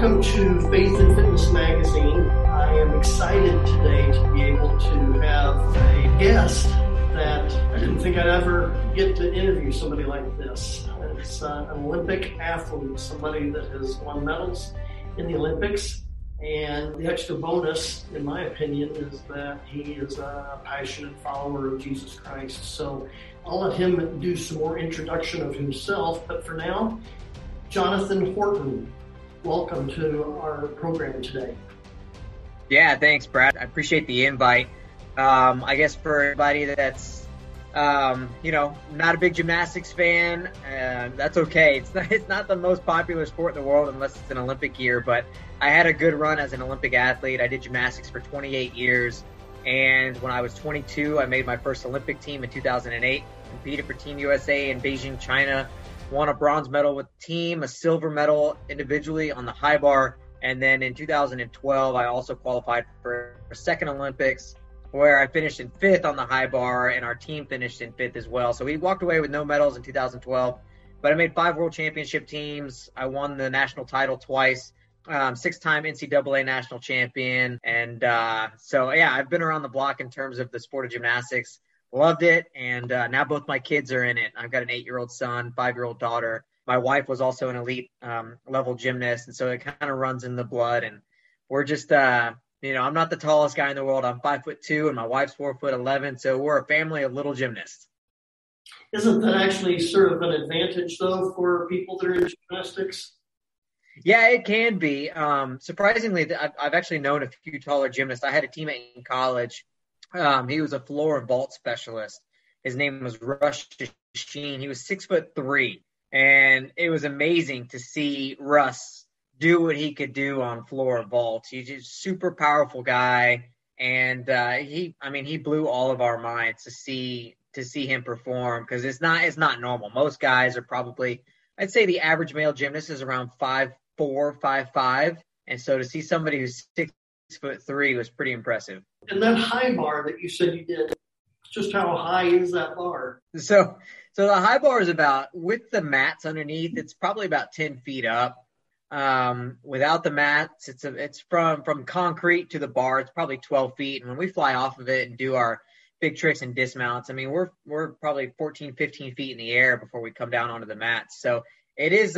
Welcome to Faith and Fitness Magazine. I am excited today to be able to have a guest that I didn't think I'd ever get to interview somebody like this. It's an Olympic athlete, somebody that has won medals in the Olympics. And the extra bonus, in my opinion, is that he is a passionate follower of Jesus Christ. So I'll let him do some more introduction of himself. But for now, Jonathan Horton, welcome to our program today. Yeah, thanks, Brad. I appreciate the invite. I guess for everybody that's, not a big gymnastics fan, that's okay. It's not the most popular sport in the world unless it's an Olympic year, but I had a good run as an Olympic athlete. I did gymnastics for 28 years, and when I was 22, I made my first Olympic team in 2008, competed for Team USA in Beijing, China, won a bronze medal with the team, a silver medal individually on the high bar, and then in 2012, I also qualified for a second Olympics, where I finished in fifth on the high bar, and our team finished in fifth as well. So we walked away with no medals in 2012, but I made 5 world championship teams. I won the national title twice, 6-time NCAA national champion. And I've been around the block in terms of the sport of gymnastics. Loved it. And now both my kids are in it. I've got an 8-year-old son, 5-year-old daughter. My wife was also an elite level gymnast. And so it kind of runs in the blood. And we're just, I'm not the tallest guy in the world. I'm 5'2", and my wife's 4'11". So we're a family of little gymnasts. Isn't that actually sort of an advantage, though, for people that are in gymnastics? Yeah, it can be. Surprisingly, I've actually known a few taller gymnasts. I had a teammate in college. He was a floor and vault specialist. His name was Russ Sheen. He was 6'3", and it was amazing to see Russ do what he could do on floor and vault. He's just a super powerful guy, and he blew all of our minds to see him perform, because it's not normal. Most guys are probably, I'd say the average male gymnast is around 5'4", 5'5", and so to see somebody who's 6'3" was pretty impressive. And that high bar that you said you did, just how high is that bar? So the high bar is about, with the mats underneath, it's probably about 10 feet up. Without the mats, it's from concrete to the bar, it's probably 12 feet. And when we fly off of it and do our big tricks and dismounts, I mean, we're probably 14, 15 feet in the air before we come down onto the mats. So it is,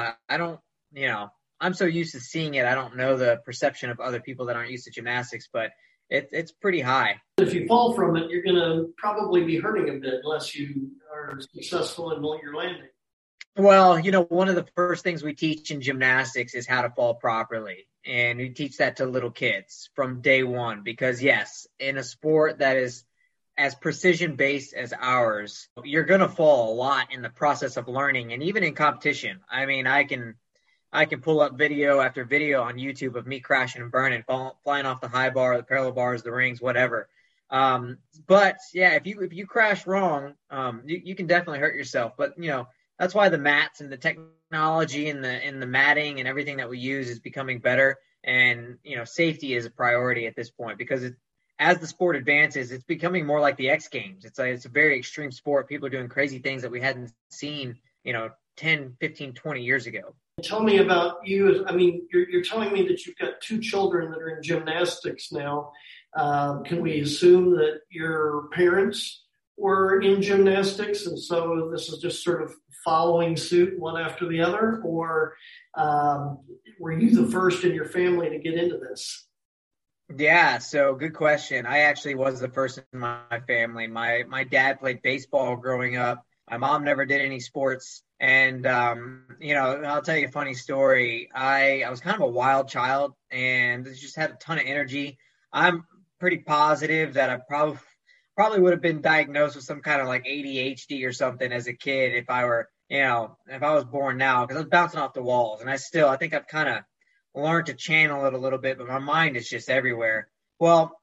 I'm so used to seeing it, I don't know the perception of other people that aren't used to gymnastics, but it's pretty high. If you fall from it, you're going to probably be hurting a bit unless you are successful in your landing. Well, one of the first things we teach in gymnastics is how to fall properly. And we teach that to little kids from day one, because yes, in a sport that is as precision-based as ours, you're going to fall a lot in the process of learning, and even in competition. I mean, I can pull up video after video on YouTube of me crashing and burning, flying off the high bar, the parallel bars, the rings, whatever. But yeah, if you crash wrong, you can definitely hurt yourself. But that's why the mats and the technology and the matting and everything that we use is becoming better. And safety is a priority at this point, because as the sport advances, it's becoming more like the X Games. It's a very extreme sport. People are doing crazy things that we hadn't seen 10, 15, 20 years ago. Tell me about you. I mean, you're telling me that you've got 2 children that are in gymnastics now. Can we assume that your parents were in gymnastics, and so this is just sort of following suit one after the other? Or were you the first in your family to get into this? Yeah, so good question. I actually was the first in my family. My dad played baseball growing up. My mom never did any sports. And, I'll tell you a funny story. I was kind of a wild child and just had a ton of energy. I'm pretty positive that I probably would have been diagnosed with some kind of like ADHD or something as a kid if I was born now, because I was bouncing off the walls. And I think I've kind of learned to channel it a little bit, but my mind is just everywhere. Well,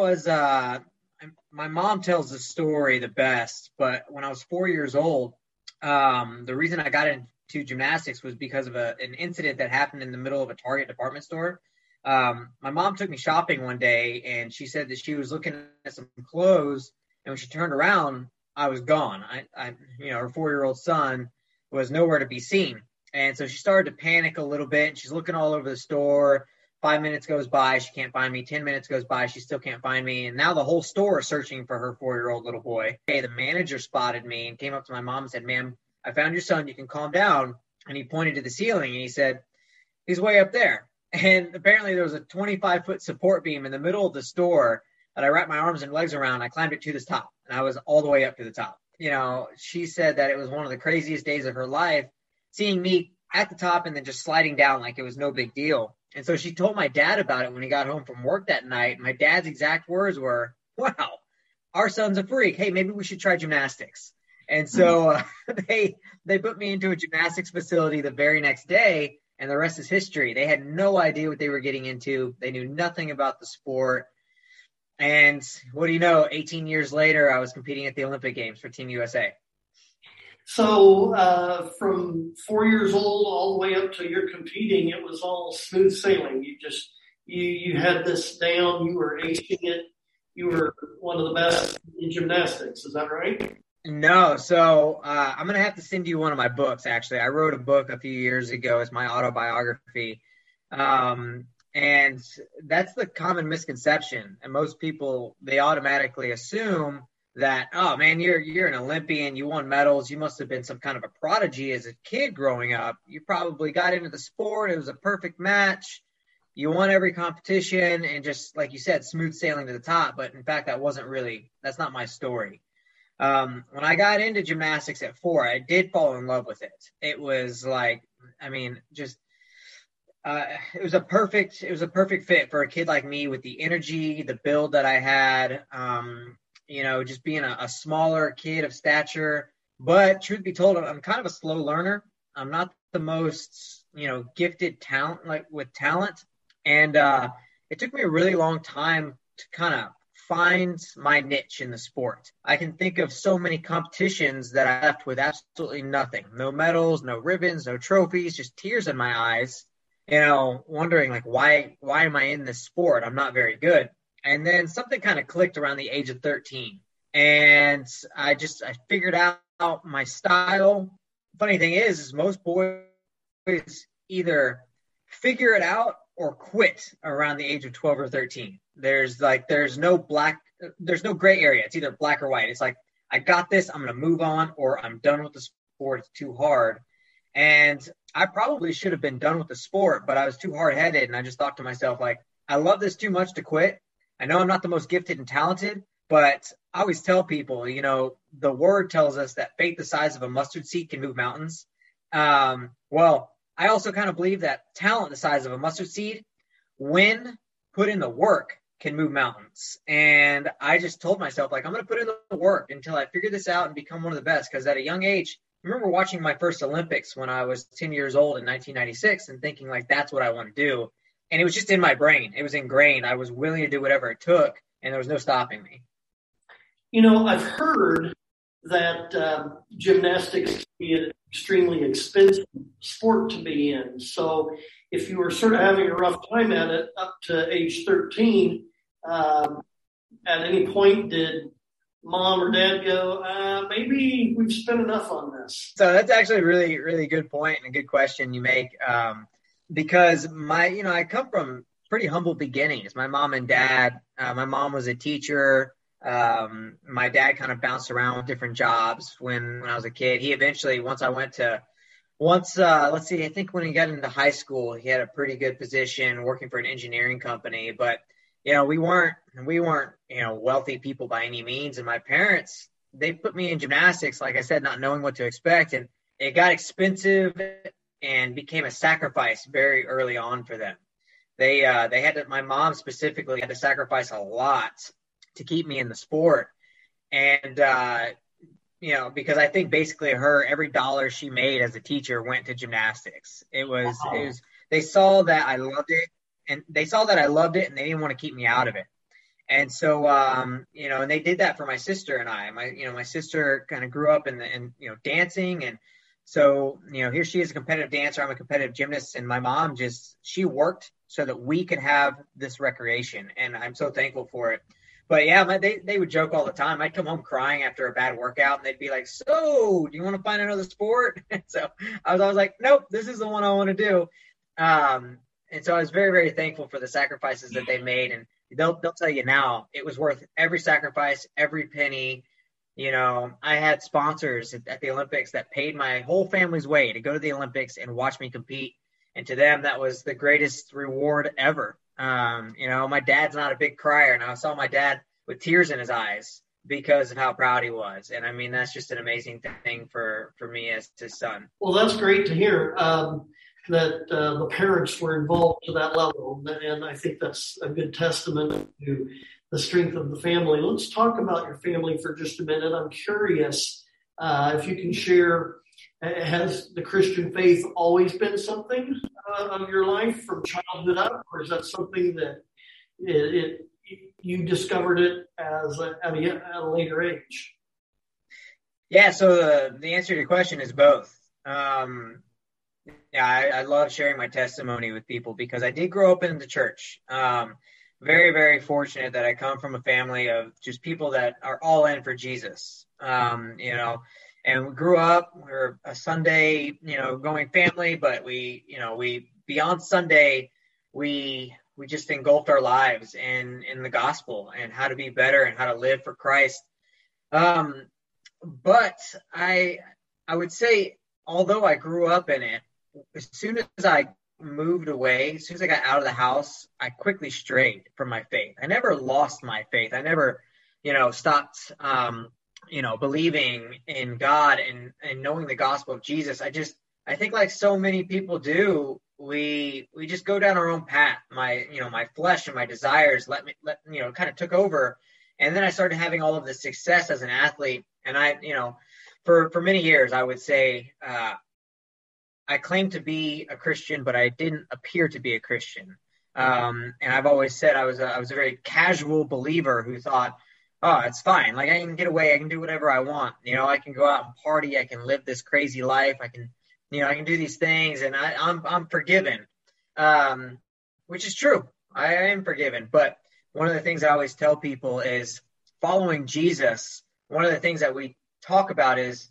my mom tells the story the best, but when I was 4 years old, the reason I got into gymnastics was because of an incident that happened in the middle of a Target department store. My mom took me shopping one day, and she said that she was looking at some clothes, and when she turned around, I was gone. Her 4-year-old son was nowhere to be seen. And so she started to panic a little bit. And she's looking all over the store. 5 minutes goes by, she can't find me. 10 minutes goes by, she still can't find me. And now the whole store is searching for her 4-year-old little boy. Hey, the manager spotted me and came up to my mom and said, "Ma'am, I found your son. You can calm down." And he pointed to the ceiling and he said, "He's way up there." And apparently there was a 25-foot support beam in the middle of the store that I wrapped my arms and legs around. I climbed it to the top, and I was all the way up to the top. You know, she said that it was one of the craziest days of her life, seeing me at the top and then just sliding down like it was no big deal. And so she told my dad about it when he got home from work that night. My dad's exact words were, "Wow, our son's a freak. Hey, maybe we should try gymnastics." And so they put me into a gymnastics facility the very next day, and the rest is history. They had no idea what they were getting into. They knew nothing about the sport. And what do you know, 18 years later, I was competing at the Olympic Games for Team USA. So from 4 years old all the way up to you're competing, it was all smooth sailing. You had this down. You were acing it. You were one of the best in gymnastics. Is that right? No. So I'm going to have to send you one of my books, actually. I wrote a book a few years ago as my autobiography. And that's the common misconception. And most people, they automatically assume that, oh man, you're an Olympian, you won medals, you must have been some kind of a prodigy as a kid growing up. You probably got into the sport, it was a perfect match, you won every competition, and just like you said, smooth sailing to the top. But in fact, that's not my story. When I got into gymnastics at 4, I did fall in love with it. It was like, it was a perfect fit for a kid like me with the energy, the build that I had. Just being a smaller kid of stature. But truth be told, I'm kind of a slow learner. I'm not the most, gifted talent. And it took me a really long time to kind of find my niche in the sport. I can think of so many competitions that I left with absolutely nothing. No medals, no ribbons, no trophies, just tears in my eyes, wondering like, why am I in this sport? I'm not very good. And then something kind of clicked around the age of 13. And I figured out my style. Funny thing is most boys either figure it out or quit around the age of 12 or 13. There's no gray area. It's either black or white. It's like, I got this, I'm going to move on, or I'm done with the sport. It's too hard. And I probably should have been done with the sport, but I was too hard-headed. And I just thought to myself, like, I love this too much to quit. I know I'm not the most gifted and talented, but I always tell people, the word tells us that faith the size of a mustard seed can move mountains. Well, I also kind of believe that talent the size of a mustard seed, when put in the work, can move mountains. And I just told myself, like, I'm going to put in the work until I figure this out and become one of the best. Because at a young age, I remember watching my first Olympics when I was 10 years old in 1996 and thinking, like, that's what I want to do. And it was just in my brain. It was ingrained. I was willing to do whatever it took, and there was no stopping me. I've heard that gymnastics can be an extremely expensive sport to be in. So if you were sort of having a rough time at it up to age 13, at any point did mom or dad go, maybe we've spent enough on this? So that's actually a really, really good point and a good question you make. Because I come from pretty humble beginnings. My mom and dad, my mom was a teacher. My dad kind of bounced around with different jobs when I was a kid. He eventually, I think when he got into high school, he had a pretty good position working for an engineering company. But, we weren't, wealthy people by any means. And my parents, they put me in gymnastics, like I said, not knowing what to expect. And it got expensive and became a sacrifice very early on for them. My mom specifically had to sacrifice a lot to keep me in the sport. And, because I think basically every dollar she made as a teacher went to gymnastics. They saw that I loved it and they didn't want to keep me out of it. And so, and they did that for my sister and I. My sister kind of grew up in dancing. And so, here she is, a competitive dancer. I'm a competitive gymnast. And my mom she worked so that we could have this recreation. And I'm so thankful for it. But yeah, they would joke all the time. I'd come home crying after a bad workout, and they'd be like, "So, do you want to find another sport?" So I was always like, "Nope, this is the one I want to do." And so I was very, very thankful for the sacrifices that they made, and they'll tell you now it was worth every sacrifice, every penny. I had sponsors at the Olympics that paid my whole family's way to go to the Olympics and watch me compete. And to them, that was the greatest reward ever. My dad's not a big crier, and I saw my dad with tears in his eyes because of how proud he was. And I mean, that's just an amazing thing for me as his son. Well, that's great to hear that the parents were involved to that level. And I think that's a good testament to the strength of the family. Let's talk about your family for just a minute. I'm curious if you can share, has the Christian faith always been something of your life from childhood up, or is that something that you discovered it as at a later age? Yeah, so the answer to your question is both. I love sharing my testimony with people because I did grow up in the church. Very, very fortunate that I come from a family of just people that are all in for Jesus. And we grew up, we were a Sunday, going family, but we beyond Sunday, we just engulfed our lives in the gospel and how to be better and how to live for Christ. But I would say, although I grew up in it, as soon as I moved away, as soon as I got out of the house, I quickly strayed from my faith. I never lost my faith. I never, stopped, believing in God and knowing the gospel of Jesus. I think like so many people do, we just go down our own path. My flesh and my desires kind of took over. And then I started having all of the success as an athlete. And for many years, I would say, I claimed to be a Christian, but I didn't appear to be a Christian. And I've always said I was a very casual believer who thought, oh, it's fine. Like I can get away. I can do whatever I want. I can go out and party. I can live this crazy life. I can do these things, and I'm forgiven, which is true. I am forgiven. But one of the things I always tell people is following Jesus. One of the things that we talk about is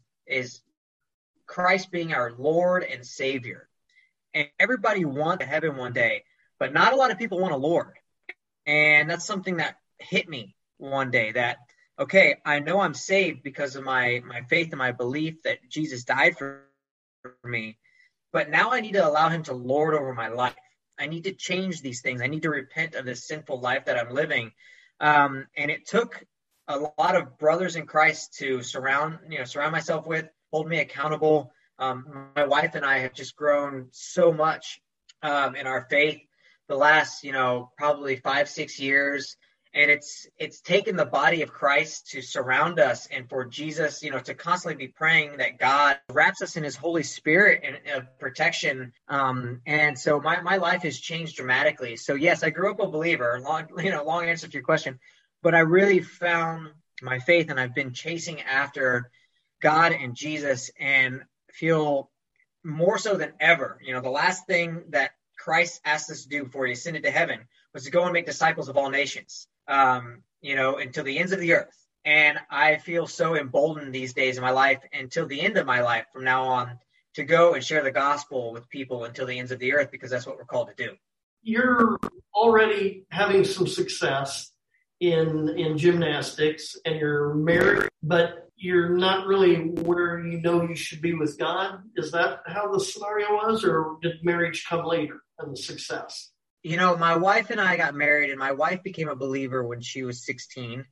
Christ being our Lord and Savior. And everybody wants to heaven one day, but not a lot of people want a Lord. And that's something that hit me one day that, okay, I know I'm saved because of my faith and my belief that Jesus died for me, but now I need to allow him to lord over my life. I need to change these things. I need to repent of this sinful life that I'm living. And it took a lot of brothers in Christ to surround myself with, hold me accountable. My wife and I have just grown so much in our faith the last, probably 5-6 years. And it's taken the body of Christ to surround us and for Jesus, to constantly be praying that God wraps us in his Holy Spirit and protection. And so my life has changed dramatically. So yes, I grew up a believer, long answer to your question, but I really found my faith and I've been chasing after God and Jesus and feel more so than ever. The last thing that Christ asked us to do before he ascended to heaven was to go and make disciples of all nations, until the ends of the earth. And I feel so emboldened these days in my life until the end of my life from now on to go and share the gospel with people until the ends of the earth, because that's what we're called to do. You're already having some success in gymnastics and you're married, but you're not really where you should be with God. Is that how the scenario was, or did marriage come later and the success? My wife and I got married, and my wife became a believer when she was 16.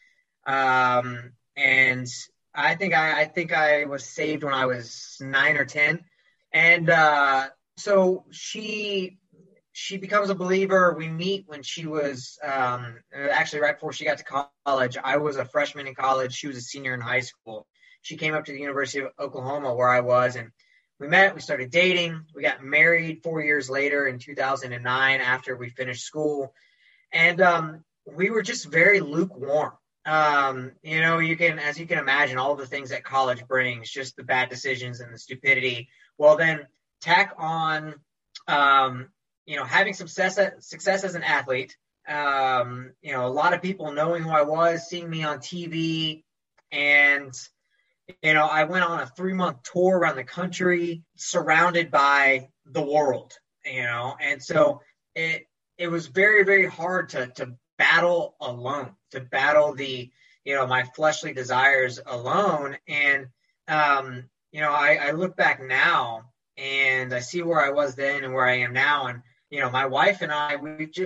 And I think I was saved when I was 9 or 10. And so she becomes a believer. We meet when she was actually right before she got to college. I was a freshman in college. She was a senior in high school. She came up to the University of Oklahoma where I was, and we met, we started dating, we got married 4 years later in 2009 after we finished school. And we were just very lukewarm. You can imagine all the things that college brings, just the bad decisions and the stupidity. Well, then tack on, having some success as an athlete, a lot of people knowing who I was, seeing me on TV. And, I went on a 3-month tour around the country, surrounded by the world, and so it was very, very hard to battle alone, to battle my fleshly desires alone. And, I look back now and I see where I was then and where I am now. And, my wife and I,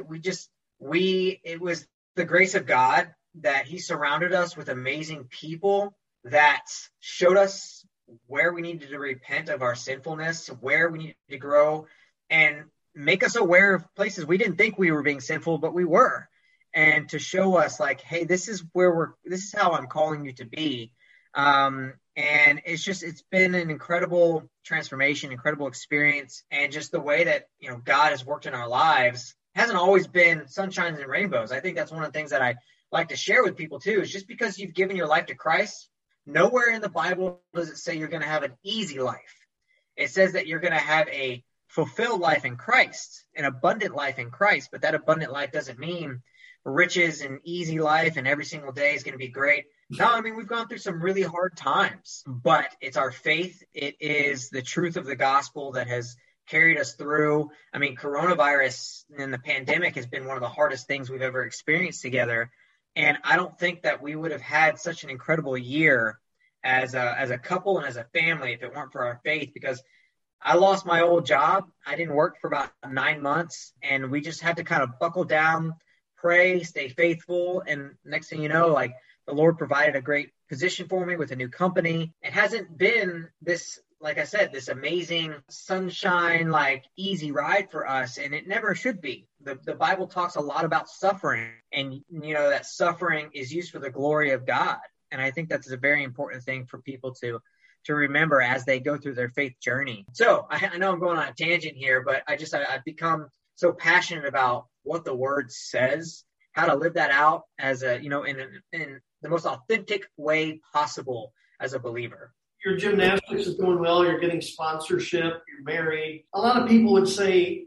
it was the grace of God that he surrounded us with amazing people that showed us where we needed to repent of our sinfulness, where we needed to grow, and make us aware of places we didn't think we were being sinful, but we were. And to show us like, hey, this is how I'm calling you to be. And it's been an incredible transformation, incredible experience. And just the way that, God has worked in our lives hasn't always been sunshines and rainbows. I think that's one of the things that I like to share with people too, is just because you've given your life to Christ, nowhere in the Bible does it say you're going to have an easy life. It says that you're going to have a fulfilled life in Christ, an abundant life in Christ. But that abundant life doesn't mean riches and easy life and every single day is going to be great. No, we've gone through some really hard times, but it's our faith. It is the truth of the gospel that has carried us through. Coronavirus and the pandemic has been one of the hardest things we've ever experienced together. And I don't think that we would have had such an incredible year as a couple and as a family if it weren't for our faith, because I lost my old job. I didn't work for about 9 months, and we just had to kind of buckle down, pray, stay faithful. And next thing you know, the Lord provided a great position for me with a new company. It hasn't been this, like I said, this amazing sunshine, easy ride for us. And it never should be. The Bible talks a lot about suffering, and, that suffering is used for the glory of God. And I think that's a very important thing for people to remember as they go through their faith journey. So I know I'm going on a tangent here, but I've become so passionate about what the word says, how to live that out as in the most authentic way possible as a believer. Your gymnastics is going well. You're getting sponsorship. You're married. A lot of people would say,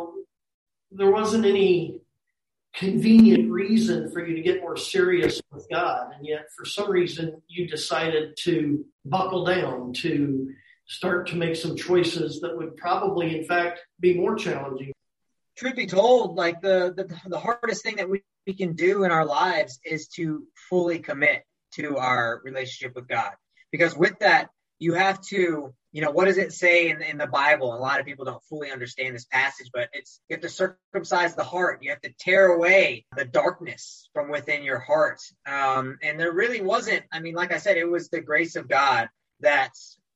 there wasn't any convenient reason for you to get more serious with God. And yet for some reason you decided to buckle down, to start to make some choices that would probably in fact be more challenging. Truth be told, the hardest thing that we can do in our lives is to fully commit to our relationship with God. Because with that, you have to, what does it say in the Bible? A lot of people don't fully understand this passage, but you have to circumcise the heart. You have to tear away the darkness from within your heart. And there really wasn't, like I said, it was the grace of God that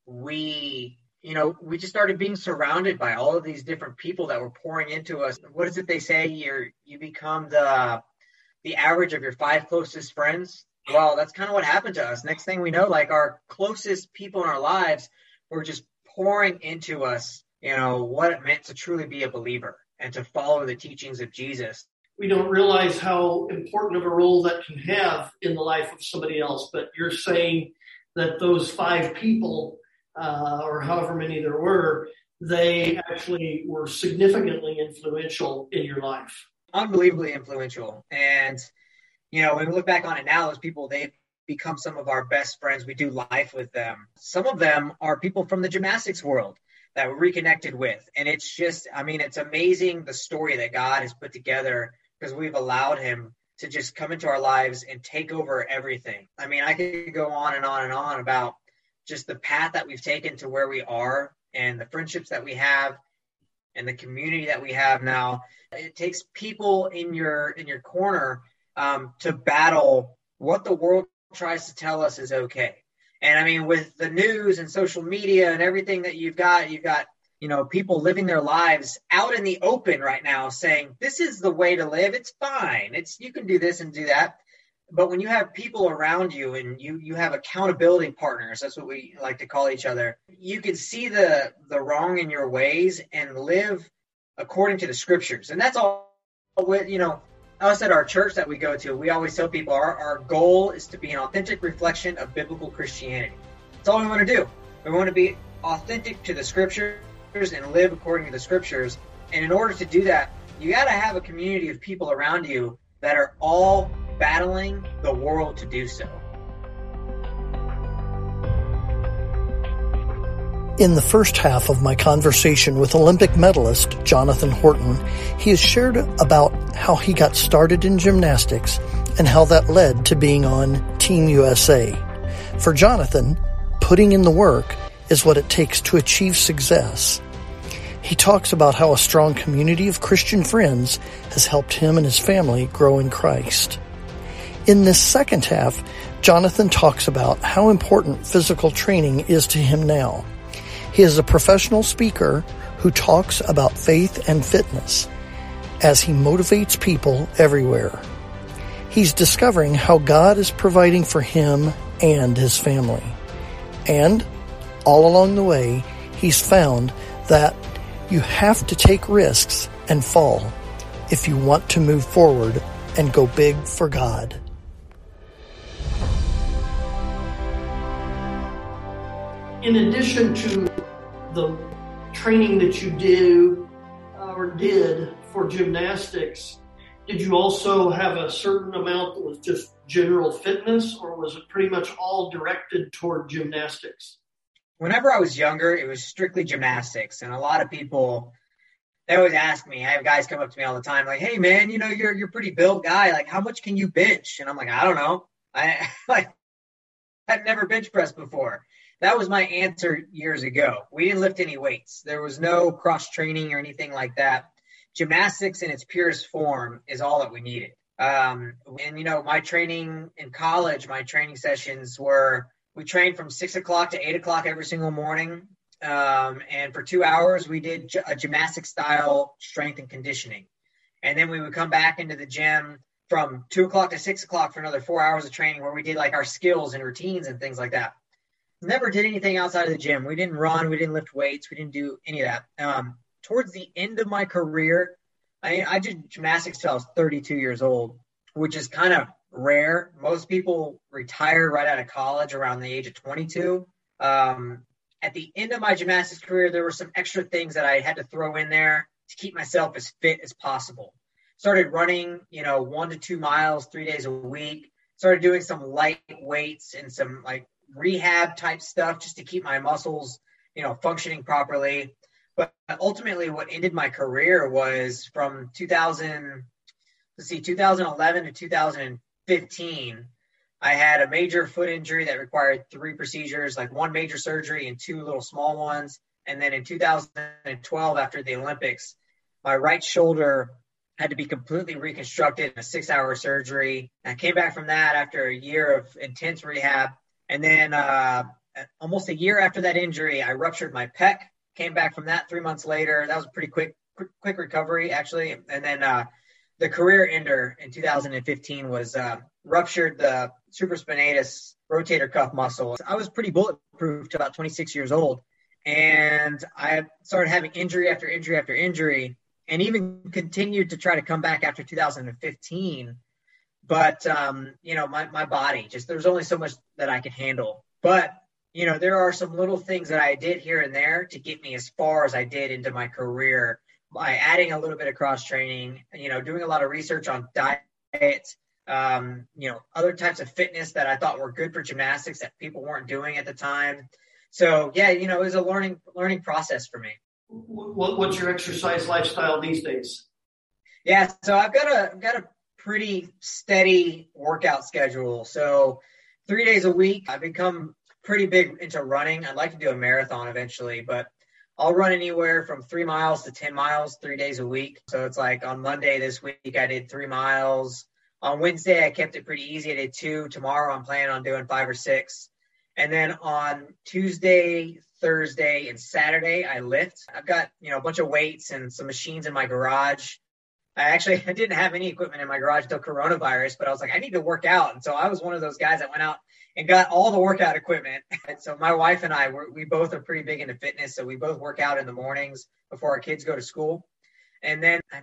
we just started being surrounded by all of these different people that were pouring into us. What is it they say? You become the average of your 5 closest friends. Well, that's kind of what happened to us. Next thing we know, our closest people in our lives were just pouring into us, what it meant to truly be a believer and to follow the teachings of Jesus. We don't realize how important of a role that can have in the life of somebody else. But you're saying that those 5 people, or however many there were, they actually were significantly influential in your life. Unbelievably influential. And when we look back on it now, those people, they've become some of our best friends. We do life with them. Some of them are people from the gymnastics world that we're reconnected with. And it's just, it's amazing the story that God has put together because we've allowed him to just come into our lives and take over everything. I could go on and on and on about just the path that we've taken to where we are and the friendships that we have and the community that we have now. It takes people in your corner to battle what the world tries to tell us is okay. And with the news and social media and everything that you've got, people living their lives out in the open right now saying, this is the way to live. It's fine. You can do this and do that. But when you have people around you and you have accountability partners, that's what we like to call each other, you can see the wrong in your ways and live according to the scriptures. And that's all with, us at our church that we go to, we always tell people our goal is to be an authentic reflection of biblical Christianity. That's all we want to do. We want to be authentic to the scriptures and live according to the scriptures. And in order to do that, You got to have a community of people around you that are all battling the world to do so. In the first half of my conversation with Olympic medalist Jonathan Horton, he has shared about how he got started in gymnastics and how that led to being on Team USA. For Jonathan, putting in the work is what it takes to achieve success. He talks about how a strong community of Christian friends has helped him and his family grow in Christ. In this second half, Jonathan talks about how important physical training is to him now. He is a professional speaker who talks about faith and fitness as he motivates people everywhere. He's discovering how God is providing for him and his family. And all along the way, he's found that you have to take risks and fall if you want to move forward and go big for God. In addition to the training that you do or did for gymnastics, did you also have a certain amount that was just general fitness, or was it pretty much all directed toward gymnastics? Whenever I was younger, it was strictly gymnastics. And a lot of people, they always ask me, I have guys come up to me all the time like, hey man, you're a pretty built guy. Like, how much can you bench? And I'm like, I don't know. I've never bench pressed before. That was my answer years ago. We didn't lift any weights. There was no cross training or anything like that. Gymnastics in its purest form is all that we needed. And my training in college, my training sessions were, we trained from 6 o'clock to 8 o'clock every single morning. And for 2 hours, we did a gymnastic style strength and conditioning. And then we would come back into the gym from 2 o'clock to 6 o'clock for another 4 hours of training where we did like our skills and routines and things like that. Never did anything outside of the gym. We didn't run. We didn't lift weights. We didn't do any of that. Towards the end of my career, I did gymnastics till I was 32 years old, which is kind of rare. Most people retire right out of college around the age of 22. At the end of my gymnastics career, there were some extra things that I had to throw in there to keep myself as fit as possible. Started running, 1 to 2 miles, 3 days a week. Started doing some light weights and some like rehab type stuff just to keep my muscles, functioning properly. But ultimately what ended my career was from 2011 to 2015. I had a major foot injury that required 3 procedures, like 1 major surgery and 2 little small ones. And then in 2012, after the Olympics, my right shoulder had to be completely reconstructed in a 6-hour surgery. I came back from that after a year of intense rehab. And then almost a year after that injury, I ruptured my pec, came back from that 3 months later. That was a pretty quick recovery, actually. And then the career ender in 2015 was ruptured the supraspinatus rotator cuff muscle. I was pretty bulletproof to about 26 years old. And I started having injury after injury after injury, and even continued to try to come back after 2015. But, my body, just there's only so much that I could handle. But, there are some little things that I did here and there to get me as far as I did into my career by adding a little bit of cross training, doing a lot of research on diet, other types of fitness that I thought were good for gymnastics that people weren't doing at the time. So, yeah, it was a learning process for me. What's your exercise lifestyle these days? Yeah, so I've got a pretty steady workout schedule. So 3 days a week. I've become pretty big into running. I'd like to do a marathon eventually, but I'll run anywhere from 3 miles to 10 miles 3 days a week. So it's like on Monday this week, I did 3 miles. On Wednesday, I kept it pretty easy. I did 2. Tomorrow, I'm planning on doing 5 or 6. And then on Tuesday, Thursday, and Saturday, I lift. I've got, a bunch of weights and some machines in my garage. I didn't have any equipment in my garage till coronavirus, but I was like, I need to work out. And so I was one of those guys that went out and got all the workout equipment. And so my wife and I, we both are pretty big into fitness. So we both work out in the mornings before our kids go to school. And then I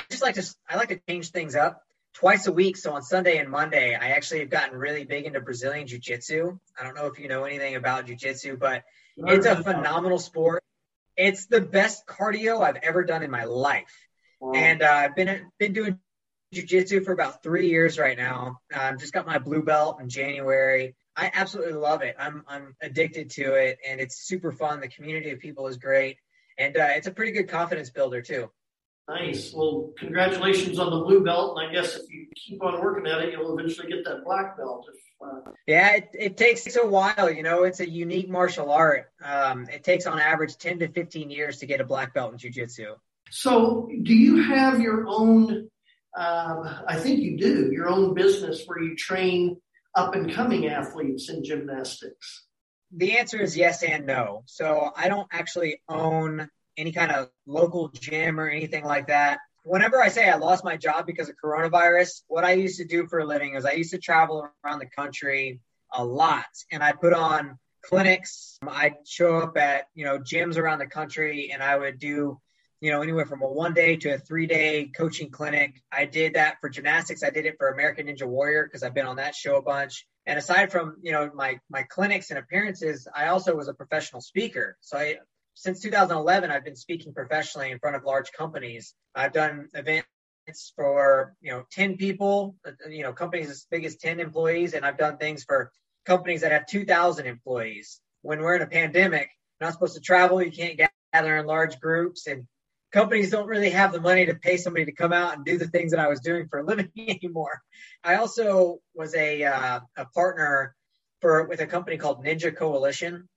like to change things up twice a week. So on Sunday and Monday, I actually have gotten really big into Brazilian Jiu-Jitsu. I don't know if you know anything about Jiu-Jitsu, but it's a phenomenal sport. It's the best cardio I've ever done in my life. Wow. And I've been doing jiu-jitsu for about 3 years right now. Just got my blue belt in January. I absolutely love it. I'm addicted to it, and it's super fun. The community of people is great, and it's a pretty good confidence builder too. Nice. Well, congratulations on the blue belt. And I guess if you keep on working at it, you'll eventually get that black belt. Yeah, it takes a while. It's a unique martial art. It takes on average 10 to 15 years to get a black belt in jiu-jitsu. So do you have your own, I think you do, your own business where you train up-and-coming athletes in gymnastics? The answer is yes and no. So I don't actually own any kind of local gym or anything like that. Whenever I say I lost my job because of coronavirus, what I used to do for a living is I used to travel around the country a lot, and I put on clinics. I'd show up at, gyms around the country, and I would do, anywhere from a 1-day to a 3-day coaching clinic. I did that for gymnastics. I did it for American Ninja Warrior because I've been on that show a bunch. And aside from, my clinics and appearances, I also was a professional speaker. So since 2011, I've been speaking professionally in front of large companies. I've done events for, 10 people, companies as big as 10 employees. And I've done things for companies that have 2,000 employees. When we're in a pandemic, you're not supposed to travel. You can't gather in large groups. And companies don't really have the money to pay somebody to come out and do the things that I was doing for a living anymore. I also was a partner with a company called Ninja Coalition.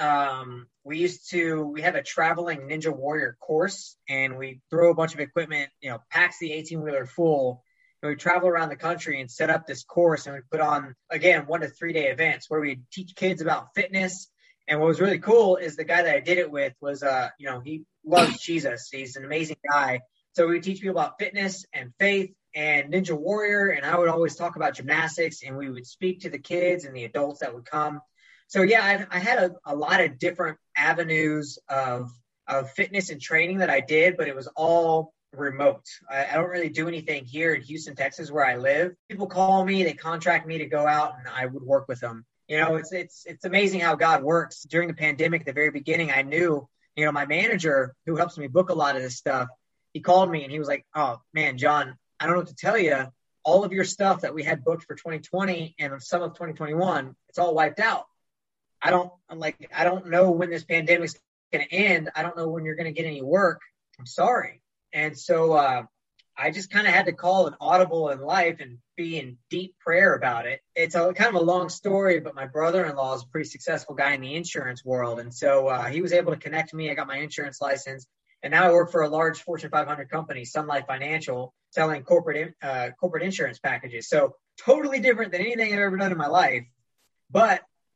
We have a traveling Ninja Warrior course, and we throw a bunch of equipment, packs the 18-wheeler full, and we travel around the country and set up this course, and we put on, again, 1 to 3 day events where we teach kids about fitness. And what was really cool is the guy that I did it with was, he loves Jesus. He's an amazing guy. So we teach people about fitness and faith and Ninja Warrior, and I would always talk about gymnastics, and we would speak to the kids and the adults that would come. So yeah, I had a lot of different avenues of fitness and training that I did, but it was all remote. I don't really do anything here in Houston, Texas, where I live. People call me, they contract me to go out, and I would work with them. It's amazing how God works. During the pandemic, at the very beginning, I knew, my manager who helps me book a lot of this stuff, he called me and he was like, "Oh man, John, I don't know what to tell you. All of your stuff that we had booked for 2020 and some of 2021, it's all wiped out. I don't know when this pandemic's going to end. I don't know when you're going to get any work. I'm sorry." And so I just kind of had to call an audible in life and be in deep prayer about it. It's kind of a long story, but my brother-in-law is a pretty successful guy in the insurance world. And so he was able to connect me. I got my insurance license, and now I work for a large Fortune 500 company, Sun Life Financial, selling corporate insurance packages. So totally different than anything I've ever done in my life. But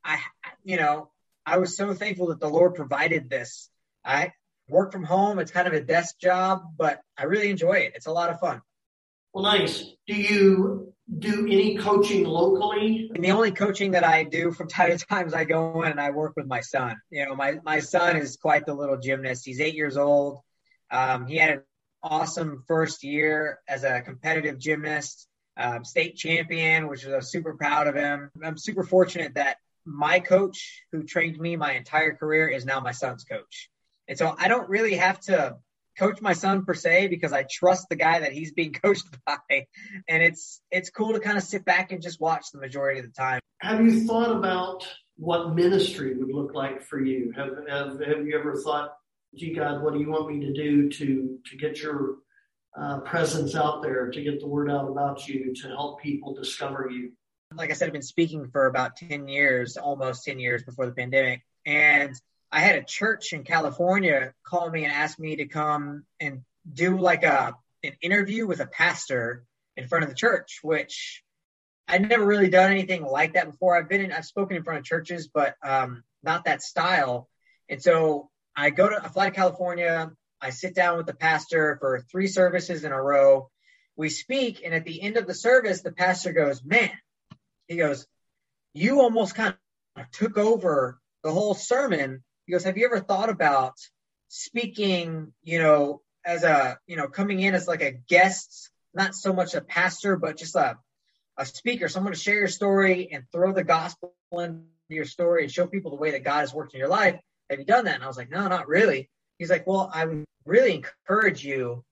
I was so thankful that the Lord provided this. I work from home. It's kind of a desk job, but I really enjoy it. It's a lot of fun. Well, nice. Do you do any coaching locally? And the only coaching that I do from time to time is I go in and I work with my son. My son is quite the little gymnast. He's 8 years old. He had an awesome first year as a competitive gymnast, state champion, which I'm super proud of him. I'm super fortunate that my coach who trained me my entire career is now my son's coach. And so I don't really have to coach my son per se because I trust the guy that he's being coached by. And it's cool to kind of sit back and just watch the majority of the time. Have you thought about what ministry would look like for you? Have you ever thought, gee, God, what do you want me to do to get your presence out there, to get the word out about you, to help people discover you? Like I said, I've been speaking for about 10 years, almost 10 years before the pandemic. And I had a church in California call me and ask me to come and do like an interview with a pastor in front of the church, which I'd never really done anything like that before. I've spoken in front of churches, but not that style. And so I fly to California. I sit down with the pastor for 3 services in a row. We speak. And at the end of the service, the pastor goes, "Man," he goes, "you almost kind of took over the whole sermon." He goes, "Have you ever thought about speaking, as coming in as like a guest, not so much a pastor, but just a speaker, someone to share your story and throw the gospel into your story and show people the way that God has worked in your life? Have you done that?" And I was like, "No, not really." He's like, "Well, I would really encourage you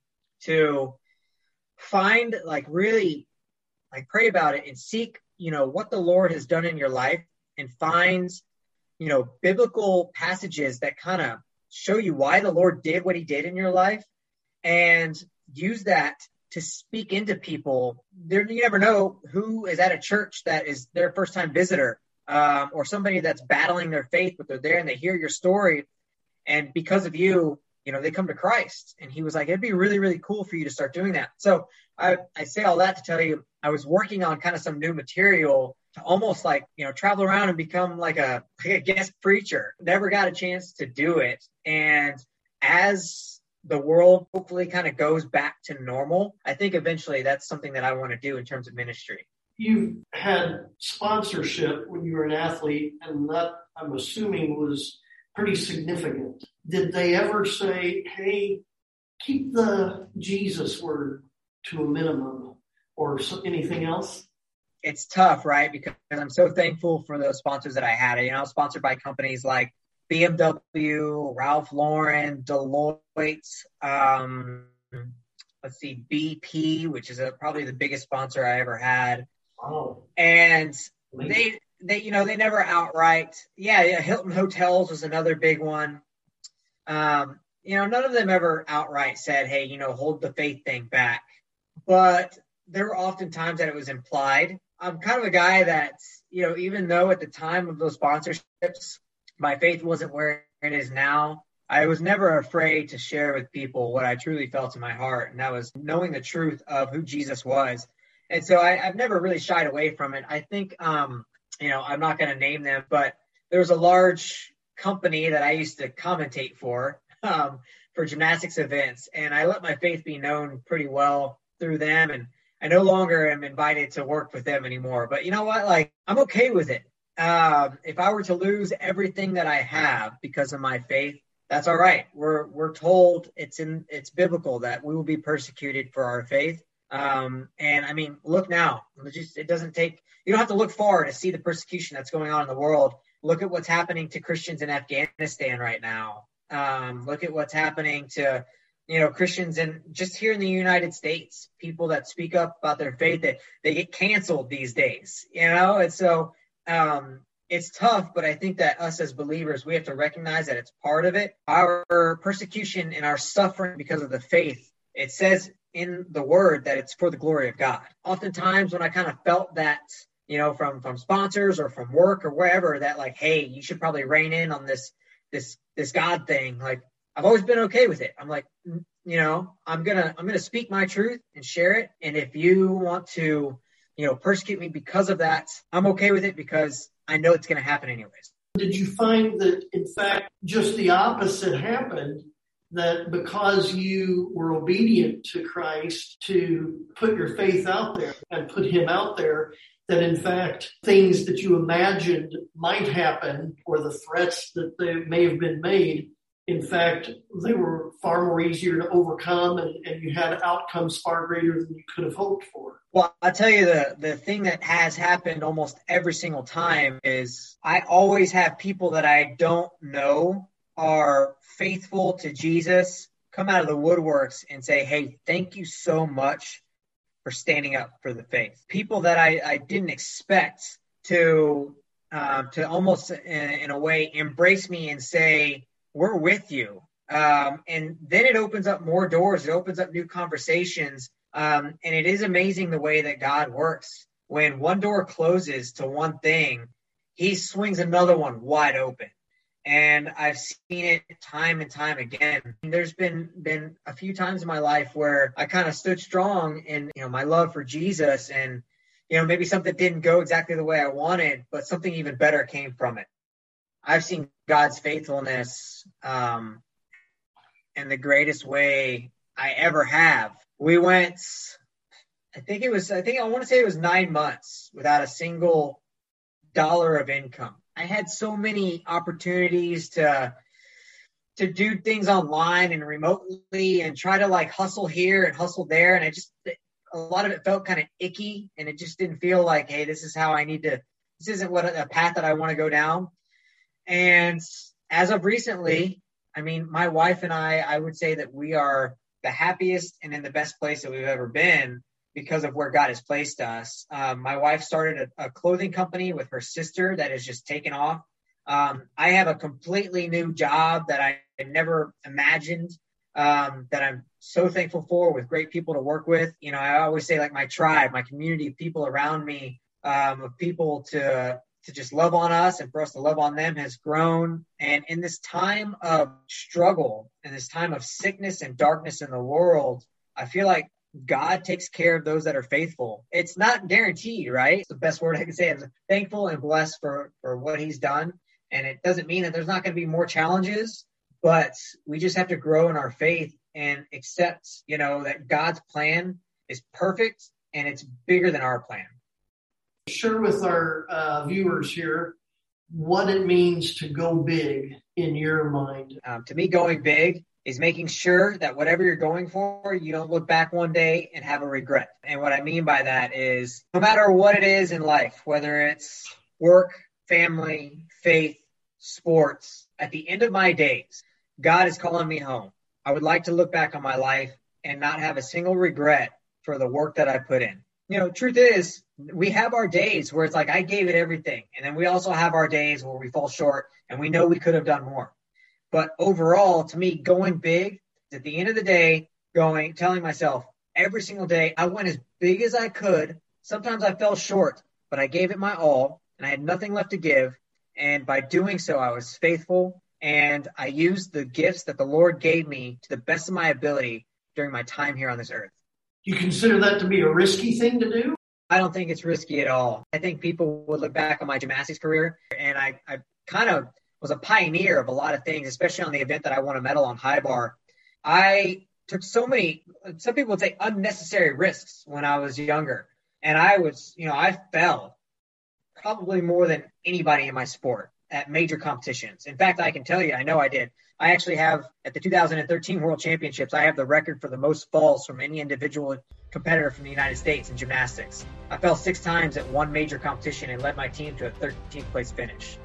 to find, like, really, like, pray about it and seek, what the Lord has done in your life, and find, biblical passages that kind of show you why the Lord did what he did in your life, and use that to speak into people. You never know who is at a church that is their first time visitor, or somebody that's battling their faith, but they're there and they hear your story. And because of you, they come to Christ. And he was like, it'd be really, really cool for you to start doing that. So I say all that to tell you, I was working on kind of some new material to almost like, travel around and become like a guest preacher. Never got a chance to do it. And as the world hopefully kind of goes back to normal, I think eventually that's something that I want to do in terms of ministry. You had sponsorship when you were an athlete, and that, I'm assuming, was pretty significant. Did they ever say, hey, keep the Jesus word to a minimum, or anything else? It's tough, right? Because I'm so thankful for those sponsors that I had. I was sponsored by companies like BMW, Ralph Lauren, Deloitte, BP, which is probably the biggest sponsor I ever had. Oh. And they never outright, Hilton Hotels was another big one. None of them ever outright said, hey, hold the faith thing back. But there were often times that it was implied. I'm kind of a guy that, even though at the time of those sponsorships, my faith wasn't where it is now, I was never afraid to share with people what I truly felt in my heart. And that was knowing the truth of who Jesus was. And so I've never really shied away from it. I think, I'm not going to name them, but there was a large company that I used to commentate for gymnastics events. And I let my faith be known pretty well through them. And I no longer am invited to work with them anymore. But you know what? Like, I'm okay with it. If I were to lose everything that I have because of my faith, that's all right. We're told it's biblical that we will be persecuted for our faith. And I mean, look now, you don't have to look far to see the persecution that's going on in the world. Look at what's happening to Christians in Afghanistan right now. Look at what's happening to, Christians just here in the United States, people that speak up about their faith, that they get canceled these days, and so, it's tough, but I think that us as believers, we have to recognize that it's part of it. Our persecution and our suffering because of the faith, it says in the word that it's for the glory of God. Oftentimes when I kind of felt that, from sponsors or from work or wherever, that like, hey, you should probably rein in on this God thing. Like, I've always been okay with it. I'm like, I'm gonna speak my truth and share it. And if you want to, persecute me because of that, I'm okay with it, because I know it's going to happen anyways. Did you find that, in fact, just the opposite happened, that because you were obedient to Christ to put your faith out there and put him out there, that in fact, things that you imagined might happen, or the threats that they may have been made, in fact, they were far more easier to overcome, and you had outcomes far greater than you could have hoped for? Well, I'll tell you, the thing that has happened almost every single time is I always have people that I don't know are faithful to Jesus come out of the woodworks and say, hey, thank you so much for standing up for the faith. People that I didn't expect to almost in a way embrace me and say, we're with you. And then it opens up more doors. It opens up new conversations. And it is amazing the way that God works. When one door closes to one thing, he swings another one wide open. And I've seen it time and time again. There's been a few times in my life where I kind of stood strong in, my love for Jesus, and, maybe something didn't go exactly the way I wanted, but something even better came from it. I've seen God's faithfulness in the greatest way I ever have. We went, I want to say it was 9 months without a single dollar of income. I had so many opportunities to do things online and remotely and try to like hustle here and hustle there. And a lot of it felt kind of icky, and it just didn't feel like, hey, this is how I need to, this isn't a path that I want to go down. And as of recently, I mean, my wife and I would say that we are the happiest and in the best place that we've ever been because of where God has placed us. My wife started a clothing company with her sister that has just taken off. I have a completely new job that I had never imagined, that I'm so thankful for, with great people to work with. You know, I always say, like, my tribe, my community of people around me, of people to just love on us and for us to love on them has grown. And in this time of struggle, in this time of sickness and darkness in the world, I feel like God takes care of those that are faithful. It's not guaranteed, right? It's the best word I can say. I'm thankful and blessed for what he's done. And it doesn't mean that there's not going to be more challenges, but we just have to grow in our faith and accept, you know, that God's plan is perfect and it's bigger than our plan. Share with our viewers here what it means to go big in your mind. To me, going big is making sure that whatever you're going for, you don't look back one day and have a regret. And what I mean by that is, no matter what it is in life, whether it's work, family, faith, sports, at the end of my days, God is calling me home. I would like to look back on my life and not have a single regret for the work that I put in. You know, truth is, we have our days where it's like, I gave it everything. And then we also have our days where we fall short and we know we could have done more. But overall, to me, going big is, at the end of the day, telling myself every single day, I went as big as I could. Sometimes I fell short, but I gave it my all and I had nothing left to give. And by doing so, I was faithful and I used the gifts that the Lord gave me to the best of my ability during my time here on this earth. Do you consider that to be a risky thing to do? I don't think it's risky at all. I think people would look back on my gymnastics career, and I kind of was a pioneer of a lot of things, especially on the event that I won a medal on high bar. I took so many, some people would say, unnecessary risks when I was younger. And I fell probably more than anybody in my sport at major competitions. In fact, I can tell you, I know I did. I actually have, at the 2013 World Championships, I have the record for the most falls from any individual competitor from the United States in gymnastics. I fell 6 times at one major competition and led my team to a 13th place finish.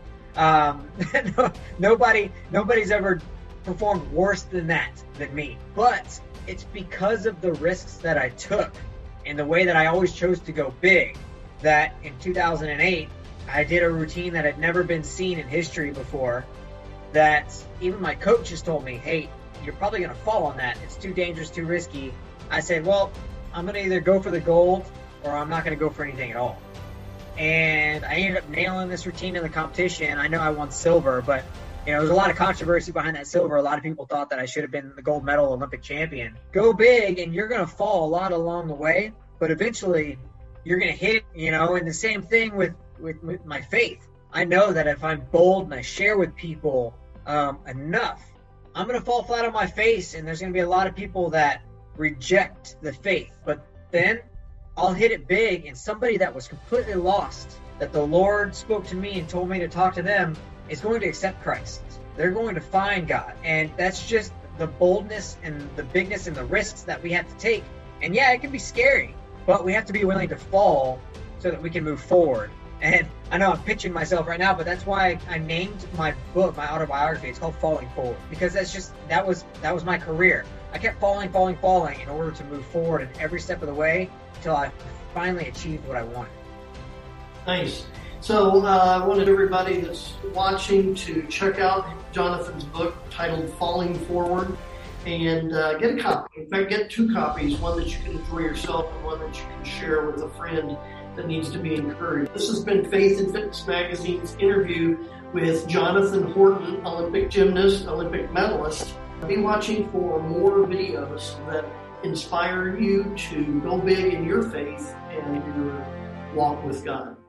Nobody's ever performed worse than me. But it's because of the risks that I took and the way that I always chose to go big that in 2008, I did a routine that had never been seen in history before, that even my coaches told me, hey, you're probably going to fall on that. It's too dangerous, too risky. I said, well, I'm going to either go for the gold or I'm not going to go for anything at all. And I ended up nailing this routine in the competition. I know I won silver, but there's a lot of controversy behind that silver. A lot of people thought that I should have been the gold medal Olympic champion. Go big, and you're going to fall a lot along the way, but eventually you're going to hit it, and the same thing with my faith. I know that if I'm bold and I share with people enough, I'm going to fall flat on my face, and there's going to be a lot of people that reject the faith. But then I'll hit it big, and somebody that was completely lost, that the Lord spoke to me and told me to talk to them, is going to accept Christ. They're going to find God. And that's just the boldness and the bigness and the risks that we have to take. And yeah, it can be scary, but we have to be willing to fall so that we can move forward. And I know I'm pitching myself right now, but that's why I named my book, my autobiography. It's called Falling Forward, because that was my career. I kept falling in order to move forward in every step of the way until I finally achieved what I wanted. Nice. So I wanted everybody that's watching to check out Jonathan's book titled Falling Forward and get a copy. In fact, get 2 copies, one that you can enjoy yourself and one that you can share with a friend that needs to be encouraged. This has been Faith and Fitness Magazine's interview with Jonathan Horton, Olympic gymnast, Olympic medalist. Be watching for more videos that inspire you to go big in your faith and your walk with God.